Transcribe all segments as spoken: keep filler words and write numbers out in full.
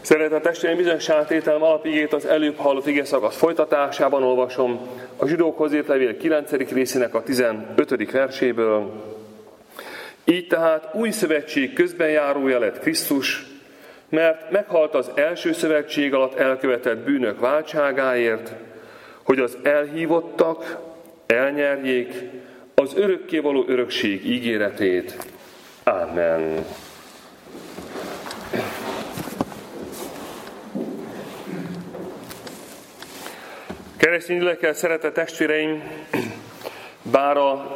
Szeretett testvéreim, bizonyos sátételem alapigét az előbb hallott igeszakasz folytatásában olvasom a Zsidókhoz írt levél kilencedik részének a tizenötödik verséből. Így tehát új szövetség közbenjárója lett Krisztus, mert meghalt az első szövetség alatt elkövetett bűnök váltságáért, hogy az elhívottak elnyerjék az örökkévaló örökség ígéretét. Amen. Keresztény gyülekezet, szeretett testvéreim, bár a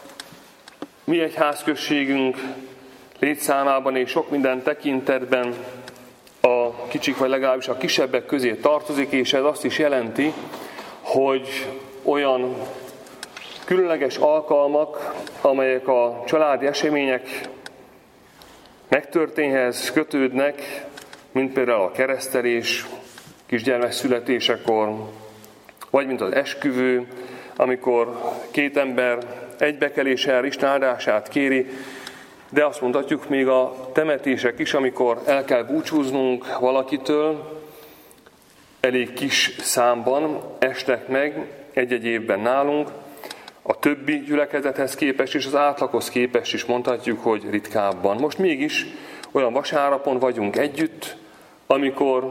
mi egyházközségünk létszámában és sok minden tekintetben a kicsik, vagy legalábbis a kisebbek közé tartozik, és ez azt is jelenti, hogy olyan különleges alkalmak, amelyek a családi események megtörténhez kötődnek, mint például a keresztelés kisgyermek születésekor, vagy mint az esküvő, amikor két ember egybekeléssel Isten áldását kéri, de azt mondhatjuk még a temetések is, amikor el kell búcsúznunk valakitől, elég kis számban estek meg egy-egy évben nálunk, a többi gyülekezethez képest és az átlaghoz képest is mondhatjuk, hogy ritkábban. Most mégis olyan vasárnapon vagyunk együtt, amikor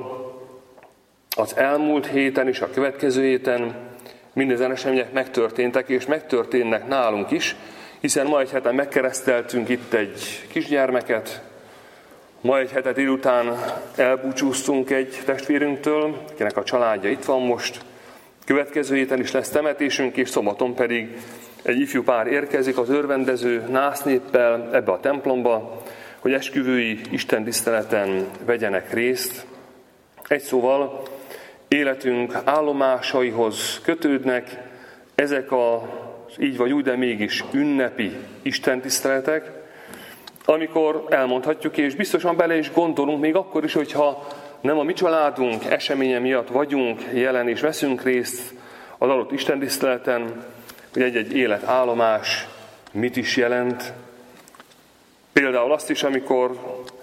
az elmúlt héten és a következő héten mindezen események megtörténtek, és megtörténnek nálunk is, hiszen ma egy heten megkereszteltünk itt egy kisgyermeket, ma egy hetet délután elbúcsúztunk egy testvérünktől, akinek a családja itt van most, következő héten is lesz temetésünk, és szombaton pedig egy ifjú pár érkezik az örvendező násznéppel ebbe a templomba, hogy esküvői istentiszteleten vegyenek részt. Egy szóval életünk állomásaihoz kötődnek ezek az így vagy úgy, de mégis ünnepi istentiszteletek, amikor elmondhatjuk, és biztosan bele is gondolunk, még akkor is, hogyha nem a mi családunk eseménye miatt vagyunk jelen és veszünk részt az adott istentiszteleten, hogy egy-egy életállomás mit is jelent. Például azt is, amikor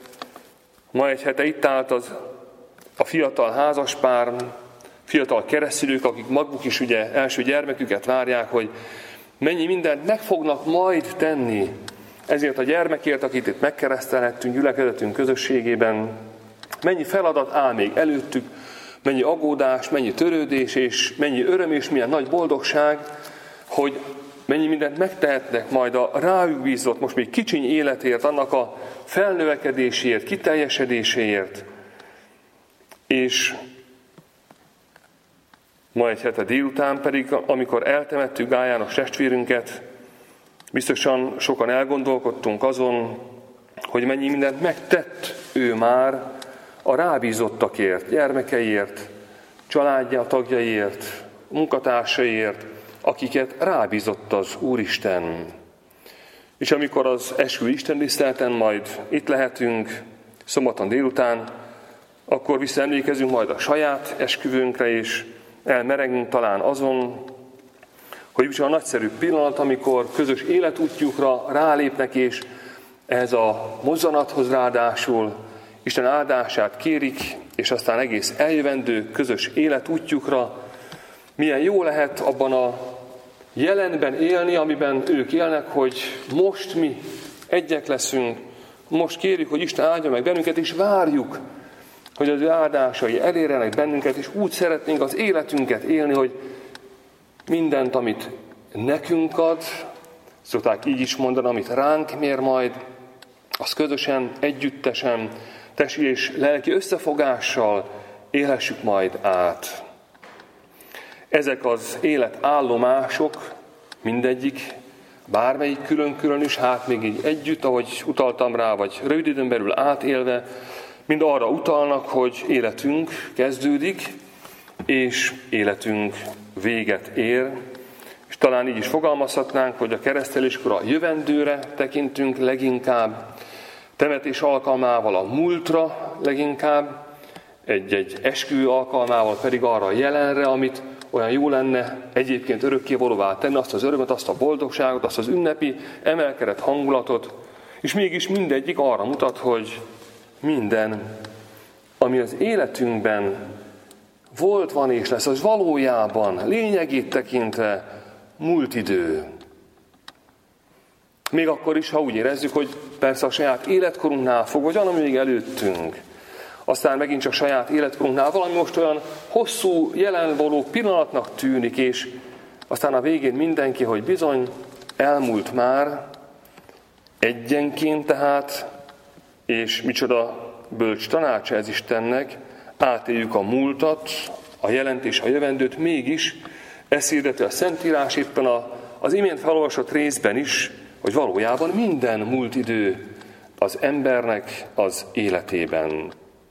ma egy hete itt állt az a fiatal házaspár, fiatal keresztülők, akik maguk is ugye első gyermeküket várják, hogy mennyi mindent meg fognak majd tenni ezért a gyermekért, akit itt megkeresztelhettünk gyülekezetünk közösségében, mennyi feladat áll még előttük, mennyi aggódás, mennyi törődés, és mennyi öröm, és milyen nagy boldogság, hogy mennyi mindent megtehetnek majd a rájuk bízott, most még kicsiny életért, annak a felnövekedéséért, kiteljesedéséért. És ma egy hete délután pedig, amikor eltemettük Gál János testvérünket, biztosan sokan elgondolkodtunk azon, hogy mennyi mindent megtett ő már a rábízottakért, gyermekeiért, családja tagjaiért, munkatársaiért, akiket rábízott az Úristen. És amikor az esküvő istentiszteleten majd itt lehetünk, szombaton délután, akkor visszaemlékezünk majd a saját esküvőnkre, és elmerengünk talán azon, hogy is a nagyszerű pillanat, amikor közös életútjukra rálépnek, és ez a mozzanathoz ráadásul Isten áldását kérik, és aztán egész eljövendő közös életútjukra milyen jó lehet abban a jelenben élni, amiben ők élnek, hogy most mi egyek leszünk, most kérjük, hogy Isten áldja meg bennünket, és várjuk, hogy az ő áldásai elérjenek bennünket, és úgy szeretnénk az életünket élni, hogy mindent, amit nekünk ad, szokták így is mondani, amit ránk mér majd, az közösen, együttesen, testi és lelki összefogással élhessük majd át. Ezek az életállomások, mindegyik, bármelyik külön-külön is, hát még így együtt, ahogy utaltam rá, vagy rövid időn belül átélve, mind arra utalnak, hogy életünk kezdődik, és életünk véget ér. És talán így is fogalmazhatnánk, hogy a kereszteléskor a jövendőre tekintünk leginkább, temetés alkalmával a múltra leginkább, egy-egy esküvő alkalmával pedig arra a jelenre, amit olyan jó lenne egyébként örökkévalóvá tenni, azt az örömet, azt a boldogságot, azt az ünnepi emelkedett hangulatot, és mégis mindegyik arra mutat, hogy minden, ami ami az életünkben volt, van és lesz, az valójában, lényegét tekintve múlt idő. Még akkor is, ha úgy érezzük, hogy persze a saját életkorunknál fog, vagy valami még előttünk. Aztán megint csak saját életkorunknál valami most olyan hosszú, jelenvaló pillanatnak tűnik, és aztán a végén mindenki, hogy bizony elmúlt már, egyenként tehát, és micsoda bölcs tanácsa ez Istennek, átéljük a múltat, a jelent és a jövendőt, mégis ezt hirdeti a Szentírás éppen a, az imént felolvasott részben is, hogy valójában minden múlt idő az embernek az életében.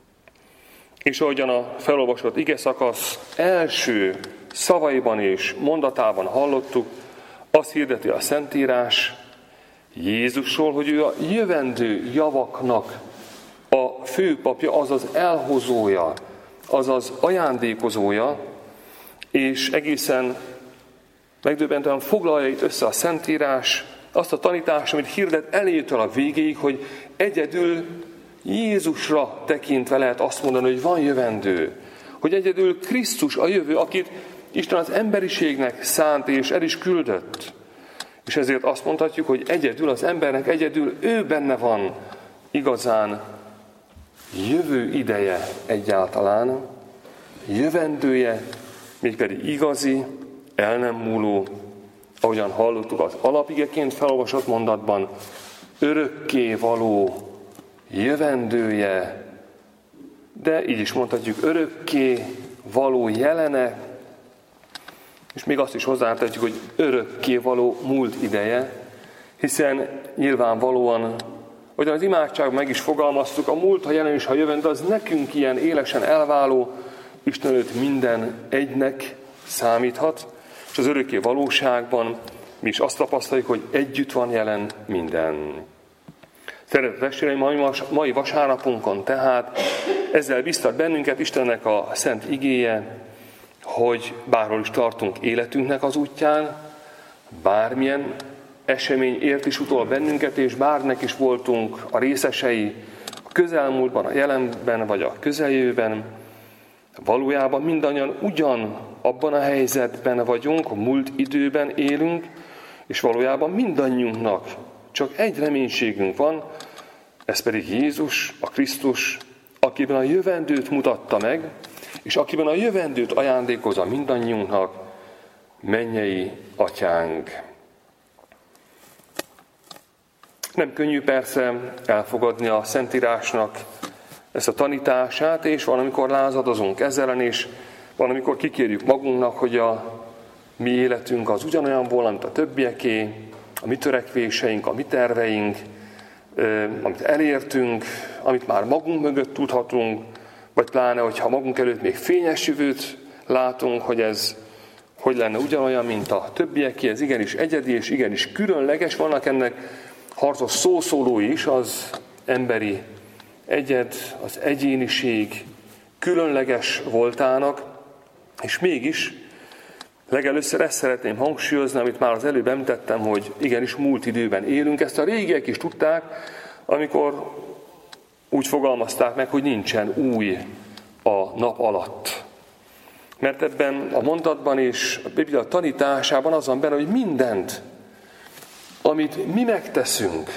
És ahogyan a felolvasott ige szakasz első szavaiban és mondatában hallottuk, azt hirdeti a Szentírás Jézusról, hogy ő a jövendő javaknak a főpapja, azaz elhozója, azaz ajándékozója, és egészen megdöbbentően foglalja itt össze a Szentírás azt a tanítást, amit hirdet elejétől a végéig, hogy egyedül Jézusra tekintve lehet azt mondani, hogy van jövendő, hogy egyedül Krisztus a jövő, akit Isten az emberiségnek szánt és el is küldött. És ezért azt mondhatjuk, hogy egyedül az embernek, egyedül ő benne van igazán jövő ideje egyáltalán, jövendője, mégpedig igazi, el nem múló, ahogyan hallottuk az alapigeként felolvasott mondatban, örökké való jövendője, de így is mondhatjuk, örökké való jelene, és még azt is hozzátetjük, hogy örökké való múlt ideje, hiszen nyilvánvalóan, ahogyan az imádságban meg is fogalmaztuk, a múlt, a jelen és a jövendő, az nekünk ilyen élesen elváló, Isten előtt minden egynek számíthat, és az örökké valóságban mi is azt tapasztaljuk, hogy együtt van jelen minden. Szeretett testvéreim, mai, mai vasárnapunkon tehát ezzel biztat bennünket Istennek a szent igéje, hogy bárhol is tartunk életünknek az útján, bármilyen esemény ért is utol bennünket, és bárnek is voltunk a részesei a közelmúltban, a jelenben vagy a közeljövőben, valójában mindannyian ugyan abban a helyzetben vagyunk, a múlt időben élünk, és valójában mindannyiunknak csak egy reménységünk van, ez pedig Jézus, a Krisztus, akiben a jövendőt mutatta meg, és akiben a jövendőt ajándékozza mindannyiunknak, mennyei atyánk. Nem könnyű persze elfogadni a Szentírásnak ezt a tanítását, és valamikor lázadozunk ezzel, és valamikor kikérjük magunknak, hogy a mi életünk az ugyanolyan volna, mint a többieké, a mi törekvéseink, a mi terveink, amit elértünk, amit már magunk mögött tudhatunk, vagy pláne, hogyha magunk előtt még fényes jövőt látunk, hogy ez hogy lenne ugyanolyan, mint a többieké, ez igenis egyedi és igenis különleges, vannak ennek harcos szószólói is, az emberi egyed, az egyéniség különleges voltának, és mégis legelőször ezt szeretném hangsúlyozni, amit már az előbb említettem, hogy igenis múlt időben élünk. Ezt a régiek is tudták, amikor úgy fogalmazták meg, hogy nincsen új a nap alatt. Mert ebben a mondatban és a Biblia tanításában az van benne, hogy mindent, amit mi megteszünk,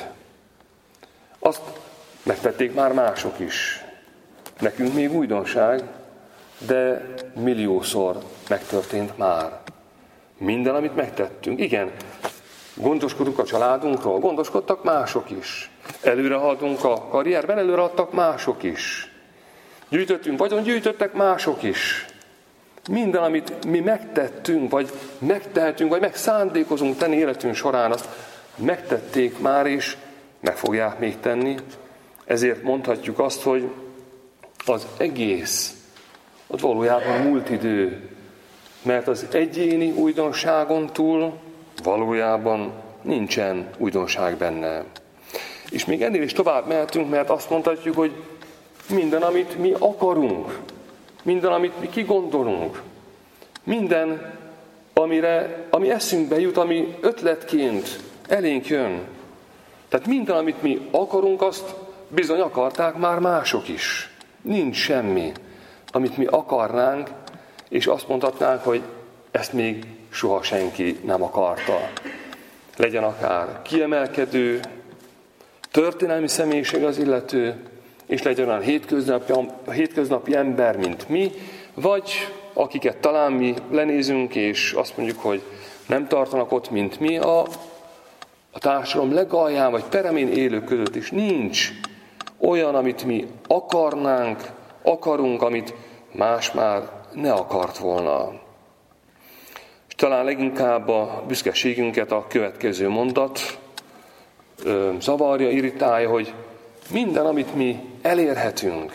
azt megtették már mások is. Nekünk még újdonság, de milliószor megtörtént már. Minden, amit megtettünk. Igen, gondoskodunk a családunkról, gondoskodtak mások is. Előre haladunk a karrierben, előre adtak mások is. Gyűjtöttünk vagyon, gyűjtöttek mások is. Minden, amit mi megtettünk, vagy megtehetünk, vagy megszándékozunk tenni életünk során, azt megtették már, és meg fogják még tenni. Ezért mondhatjuk azt, hogy az egész az valójában múlt idő, mert az egyéni újdonságon túl valójában nincsen újdonság benne. És még ennél is tovább mehetünk, mert azt mondhatjuk, hogy minden, amit mi akarunk, minden, amit mi kigondolunk, minden, amire, ami eszünkbe jut, ami ötletként elénk jön. Tehát minden, amit mi akarunk, azt bizony akarták már mások is. Nincs semmi, amit mi akarnánk, és azt mondhatnánk, hogy ezt még soha senki nem akarta. Legyen akár kiemelkedő, történelmi személyiség az illető, és legyen olyan hétköznapi, hétköznapi ember, mint mi, vagy akiket talán mi lenézünk, és azt mondjuk, hogy nem tartanak ott, mint mi, a, a társadalom legalján, vagy peremén élők között is nincs olyan, amit mi akarnánk, akarunk, amit más már ne akart volna. És talán leginkább a büszkeségünket a következő mondat ö, zavarja, irritálja, hogy minden, amit mi elérhetünk,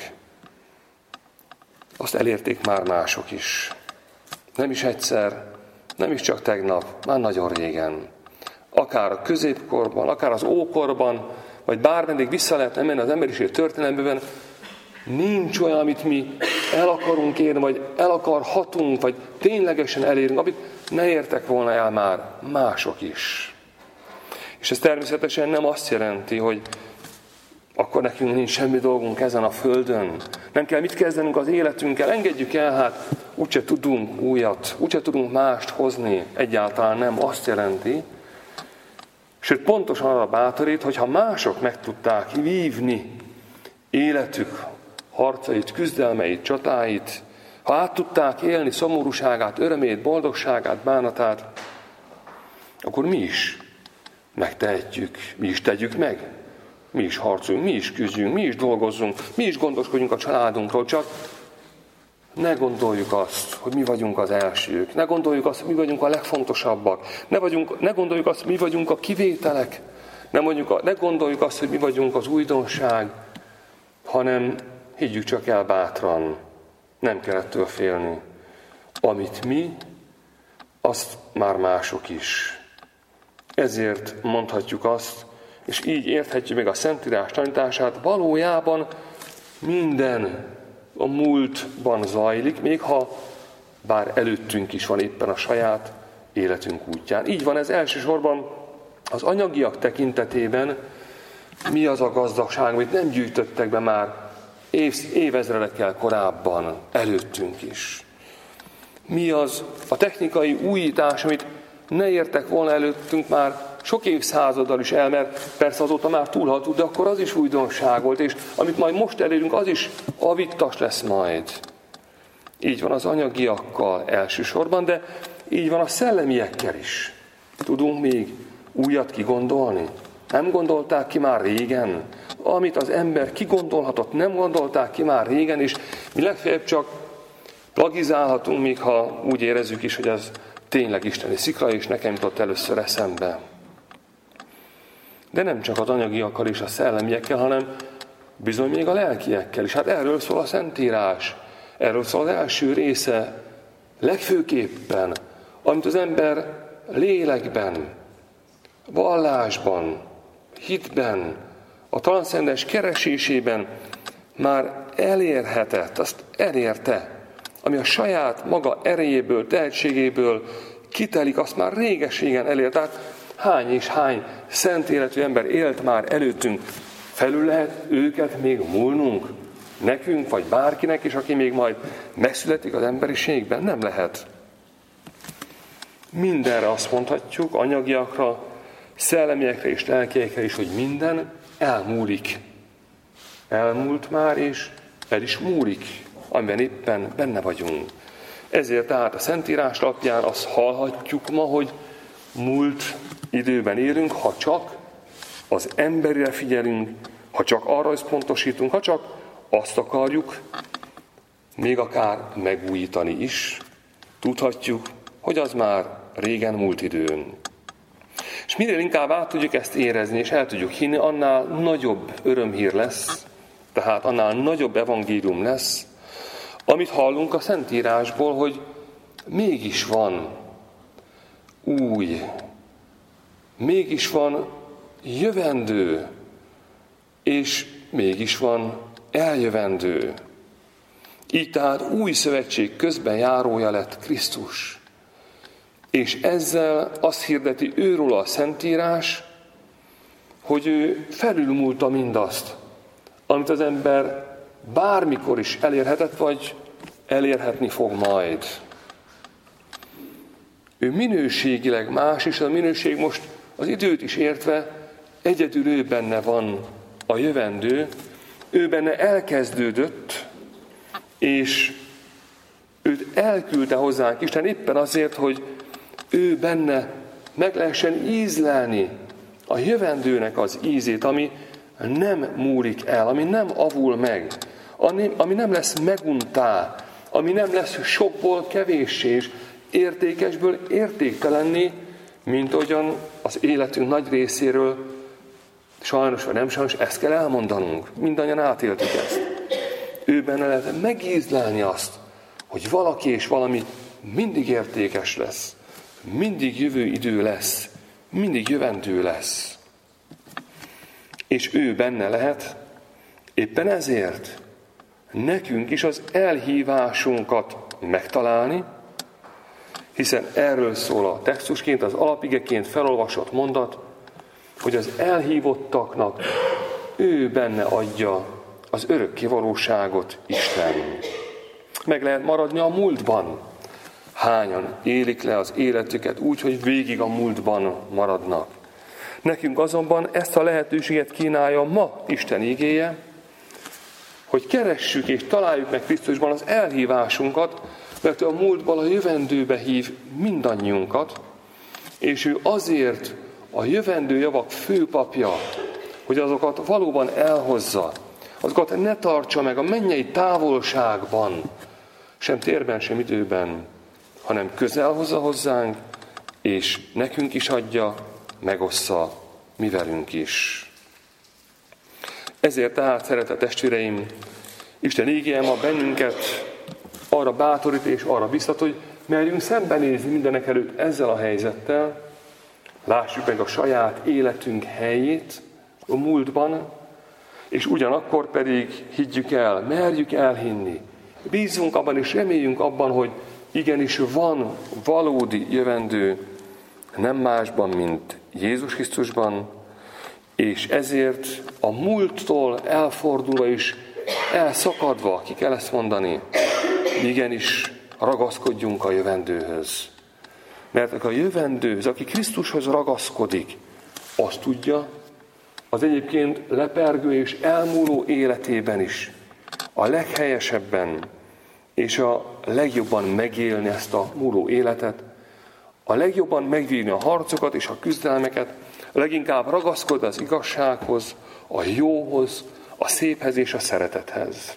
azt elérték már mások is. Nem is egyszer, nem is csak tegnap, már nagyon régen. Akár a középkorban, akár az ókorban, vagy bármeddig vissza lehetne menni az emberiség történelmében, nincs olyan, amit mi el akarunk érni, vagy el akarhatunk, vagy ténylegesen elérünk, amit ne értek volna el már mások is. És ez természetesen nem azt jelenti, hogy akkor nekünk nincs semmi dolgunk ezen a földön. Nem kell mit kezdenünk az életünkkel, engedjük el, hát úgyse tudunk újat, úgyse tudunk mást hozni. Egyáltalán nem azt jelenti. Sőt, pontosan arra bátorít, hogyha mások meg tudták vívni életük harcait, küzdelmeit, csatáit, ha át tudták élni szomorúságát, örömét, boldogságát, bánatát, akkor mi is megtehetjük, mi is tegyük meg. Mi is harcoljunk, mi is küzdjünk, mi is dolgozzunk, mi is gondoskodjunk a családunkról, csak ne gondoljuk azt, hogy mi vagyunk az elsők, ne gondoljuk azt, hogy mi vagyunk a legfontosabbak, ne, vagyunk, ne gondoljuk azt, hogy mi vagyunk a kivételek, ne, mondjuk, ne gondoljuk azt, hogy mi vagyunk az újdonság, hanem higgyük csak el bátran, nem kell ettől félni. Amit mi, azt már mások is. Ezért mondhatjuk azt, és így érthetjük meg a Szentírás tanítását, valójában minden a múltban zajlik, még ha bár előttünk is van éppen a saját életünk útján. Így van ez elsősorban az anyagiak tekintetében, mi az a gazdagság, amit nem gyűjtöttek be már év, évezredekkel korábban, előttünk is. Mi az a technikai újítás, amit ne értek volna előttünk már sok évszázaddal is el, mert persze azóta már túlhaltunk, de akkor az is újdonság volt, és amit majd most elérünk, az is avittas lesz majd. Így van az anyagiakkal elsősorban, de így van a szellemiekkel is. Tudunk még újat kigondolni? Nem gondolták ki már régen? Amit az ember kigondolhatott, nem gondolták ki már régen, és mi legfeljebb csak plagizálhatunk, még ha úgy érezzük is, hogy ez tényleg isteni szikra, és nekem jutott először eszembe. De nem csak az anyagiakkal és a szellemiekkel, hanem bizony még a lelkiekkel is. Hát erről szól a Szentírás. Erről szól az első része legfőképpen, amit az ember lélekben, vallásban, hitben, a transzcendens keresésében már elérhetett, azt elérte, ami a saját maga erejéből, tehetségéből kitelik, azt már réges-régen elért. Tehát hány és hány szent életű ember élt már előttünk. Felül lehet őket még múlnunk? Nekünk, vagy bárkinek is, aki még majd megszületik az emberiségben? Nem lehet. Mindenre azt mondhatjuk, anyagiakra, szellemiekre és lelkiekre is, hogy minden elmúlik. Elmúlt már, és el is múlik, amiben éppen benne vagyunk. Ezért tehát a Szentírás lapján azt hallhatjuk ma, hogy múlt időben élünk, ha csak az emberre figyelünk, ha csak arra összpontosítunk, ha csak azt akarjuk, még akár megújítani is, tudhatjuk, hogy az már régen múlt időn. És minél inkább át tudjuk ezt érezni, és el tudjuk hinni, annál nagyobb örömhír lesz, tehát annál nagyobb evangélium lesz, amit hallunk a Szentírásból, hogy mégis van új, mégis van jövendő, és mégis van eljövendő. Így tehát új szövetség közben járója lett Krisztus. És ezzel azt hirdeti őről a Szentírás, hogy ő felülmúlta mindazt, amit az ember bármikor is elérhetett, vagy elérhetni fog majd. Ő minőségileg más, és a minőség most az időt is értve egyedül ő benne van a jövendő, ő benne elkezdődött, és őt elküldte hozzánk Isten éppen azért, hogy ő benne meg lehessen ízlelni a jövendőnek az ízét, ami nem múlik el, ami nem avul meg, ami nem lesz meguntá, ami nem lesz sokból kevéssé, és értékesből értéktelenné, mint ahogyan az életünk nagy részéről, sajnos vagy nem sajnos, ezt kell elmondanunk. Mindannyian átéltük ezt. Ő benne lehet megízlelni azt, hogy valaki és valami mindig értékes lesz, mindig jövő idő lesz, mindig jövendő lesz. És ő benne lehet, éppen ezért nekünk is az elhívásunkat megtalálni, hiszen erről szól a textusként, az alapigeként felolvasott mondat, hogy az elhívottaknak ő benne adja az örökké valóságot Isten. Meg lehet maradni a múltban. Hányan élik le az életüket úgy, hogy végig a múltban maradnak. Nekünk azonban ezt a lehetőséget kínálja ma Isten igéje, hogy keressük és találjuk meg Krisztusban az elhívásunkat, mert ő a múltban a jövendőbe hív mindannyiunkat, és ő azért a jövendő javak főpapja, hogy azokat valóban elhozza, azokat ne tartsa meg a mennyei távolságban, sem térben, sem időben, hanem közel hozza hozzánk, és nekünk is adja, megossza mi velünk is. Ezért tehát, szeretett testvéreim, Isten ígéje ma bennünket arra bátorít és arra biztat, hogy merjünk szembenézni mindenek előtt ezzel a helyzettel, lássuk meg a saját életünk helyét a múltban, és ugyanakkor pedig higgyük el, merjük elhinni, bízzunk abban és reméljünk abban, hogy igenis van valódi jövendő, nem másban, mint Jézus Krisztusban, és ezért a múlttól elfordulva is, elszakadva, ki kell ezt mondani, igenis ragaszkodjunk a jövendőhöz. Mert a jövendőhöz, aki Krisztushoz ragaszkodik, azt tudja, az egyébként lepergő és elmúló életében is a leghelyesebben és a legjobban megélni ezt a múló életet, a legjobban megvívni a harcokat és a küzdelmeket, a leginkább ragaszkodni az igazsághoz, a jóhoz, a széphez és a szeretethez.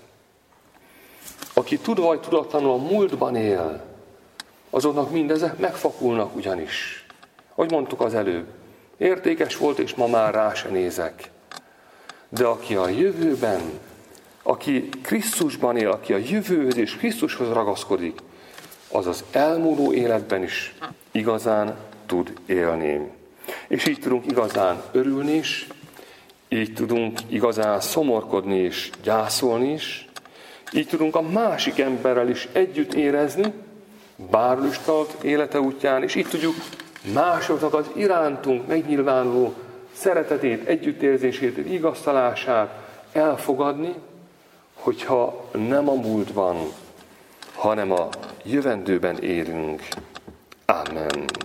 Aki tudva vagy tudatlanul a múltban él, azoknak mindezek megfakulnak ugyanis. Ahogy mondtuk az előbb, értékes volt, és ma már rá se nézek. De aki a jövőben, aki Krisztusban él, aki a jövőhöz és Krisztushoz ragaszkodik, az az elmúló életben is igazán tud élni. És így tudunk igazán örülni is, így tudunk igazán szomorkodni és gyászolni is, így tudunk a másik emberrel is együtt érezni, bárlüstalt élete útján, és így tudjuk másoknak az irántunk megnyilvánuló szeretetét, együttérzését, vigasztalását elfogadni, hogyha nem a múltban, hanem a jövendőben élünk. Amen.